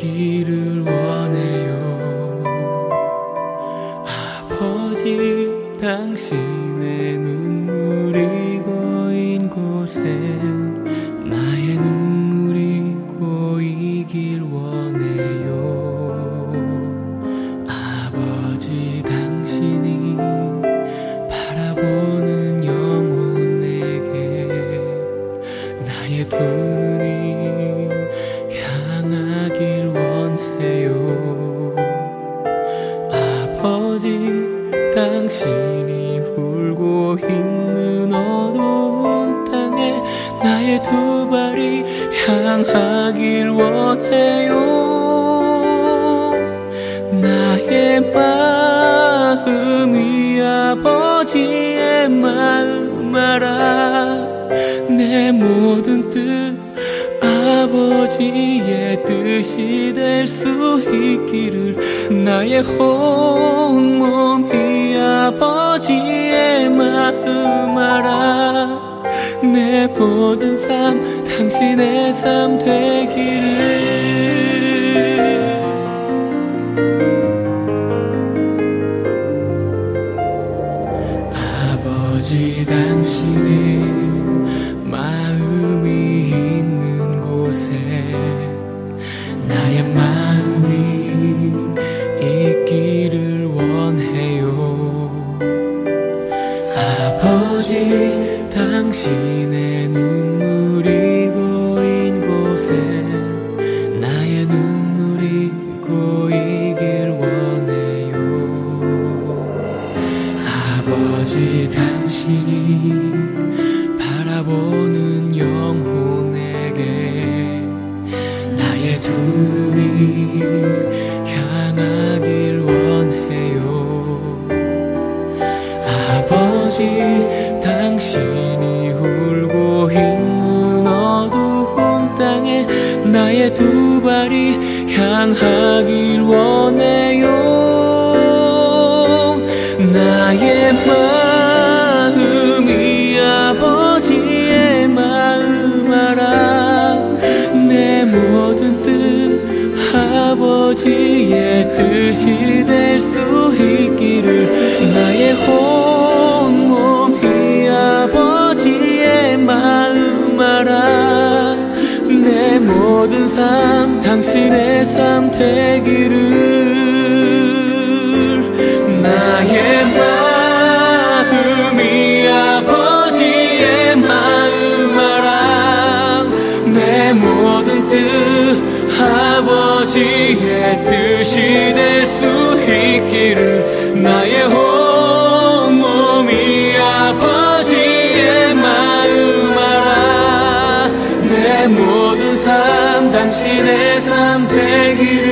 있기를 원해요. 아버지, 당신의 눈물이 고인 곳엔 나의 눈물이 고이길 원해요. 아버지, 당신이 바라보는 영혼에게 나의 두 눈이 향하길 원해요. 아버지, 당신이 울고 있는 어두운 땅에 나의 두 발이 향하길 원해요. 나의 마음이 아버지의 마음 알아. 내 모든 뜻 아버지의 뜻이 될 수 있기를. 나의 온몸이 아버지의 마음 알아. 내 모든 삶 당신의 삶 되기를. 아버지, 당신의 마음이 있는 곳에 나의 마음이 있기를 원해요. 아버지, 당신의 눈물이 고인 곳에 나의 눈물이 고이길 원해요. 아버지, 당신이 바라보는 영혼에게 나의 두 눈이 향하길 원해요. 아버지, 당신이 울고 있는 어두운 땅에 나의 두 발이 향하길 원해요. 나의 마음이 아버지의 마음 알아. 내 모든 뜻 아버지의 뜻이 될 수 있기를. 나의 온몸이 아버지의 마음 알아. 내 모든 삶 당신의 삶 되기를. 나의 마음이 아버지의 마음 알아. 내 모든 뜻 아버지의 뜻이 될 수 있기를. 나의 온몸이 아버지의 마음 알아. 내 모든 삶 당신의 삶 되기를.